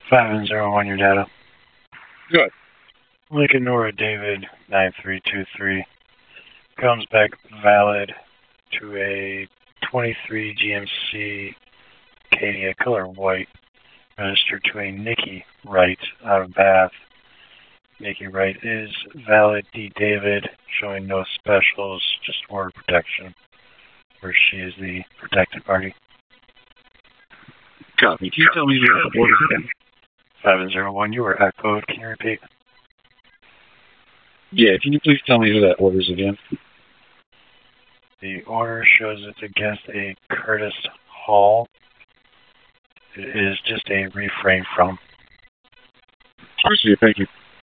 501, your data. Good. Lincoln Nora David 9323 comes back valid to a 23 GMC Acadia color white, registered to a Nikki Wright out of Bath. Nikki Wright is valid D. David, showing no specials, just order protection, where she is the protected party. Copy. Can you tell me the order again? 501, you were echoed. Can you repeat? Yeah, can you please tell me who that orders again? The order shows it's against a Curtis Hall. It is just a refrain from. Proceed, thank you.